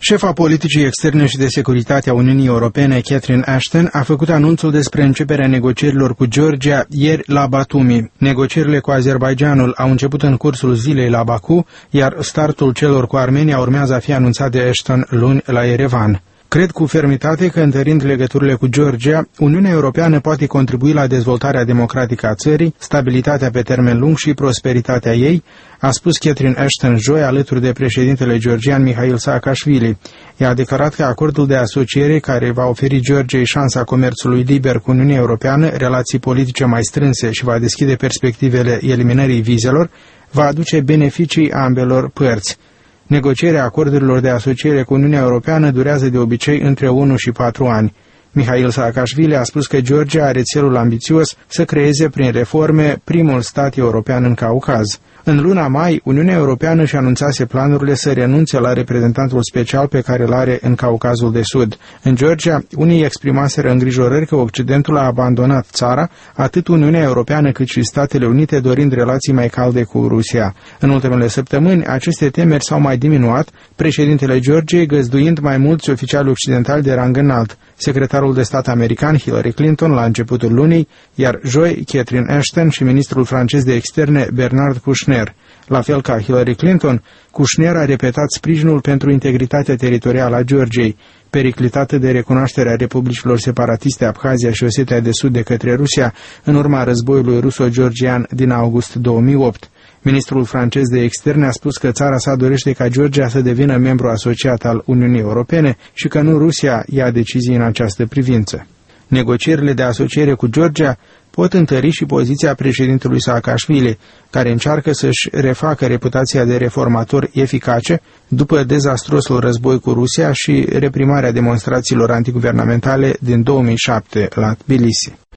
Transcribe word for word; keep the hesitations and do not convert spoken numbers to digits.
Șefa politicii externe și de securitate a Uniunii Europene, Catherine Ashton, a făcut anunțul despre începerea negocierilor cu Georgia ieri la Batumi. Negocierile cu Azerbaidjanul au început în cursul zilei la Baku, iar startul celor cu Armenia urmează a fi anunțat de Ashton luni la Yerevan. Cred cu fermitate că, întărind legăturile cu Georgia, Uniunea Europeană poate contribui la dezvoltarea democratică a țării, stabilitatea pe termen lung și prosperitatea ei, a spus Catherine Ashton joi alături de președintele georgian Mihail Saakashvili. Ea a declarat că acordul de asociere, care va oferi Georgiei șansa comerțului liber cu Uniunea Europeană, relații politice mai strânse și va deschide perspectivele eliminării vizelor, va aduce beneficii ambelor părți. Negocierea acordurilor de asociere cu Uniunea Europeană durează de obicei între unu și patru ani. Mihail Saakashvili a spus că Georgia are țelul ambițios să creeze prin reforme primul stat european în Caucaz. În luna mai, Uniunea Europeană și anunțase planurile să renunțe la reprezentantul special pe care îl are în Caucazul de Sud. În Georgia, unii exprimaseră îngrijorări că Occidentul a abandonat țara, atât Uniunea Europeană cât și Statele Unite dorind relații mai calde cu Rusia. În ultimele săptămâni, aceste temeri s-au mai diminuat, președintele Georgiei găzduind mai mulți oficiali occidentali de rang înalt, secretarul de stat american Hillary Clinton la începutul lunii, iar joi Catherine Ashton și ministrul francez de externe Bernard Kouchner. La fel ca Hillary Clinton, Kouchner a repetat sprijinul pentru integritatea teritorială a Georgiei, periclitată de recunoașterea republicilor separatiste Abhazia și Osetia de Sud de către Rusia în urma războiului ruso-georgian din august două mii opt. Ministrul francez de externe a spus că țara sa dorește ca Georgia să devină membru asociat al Uniunii Europene și că nu Rusia ia decizii în această privință. Negocierile de asociere cu Georgia pot întări și poziția președintelui Saakashvili, care încearcă să-și refacă reputația de reformator eficace după dezastrosul război cu Rusia și reprimarea demonstrațiilor antiguvernamentale din două mii șapte la Tbilisi.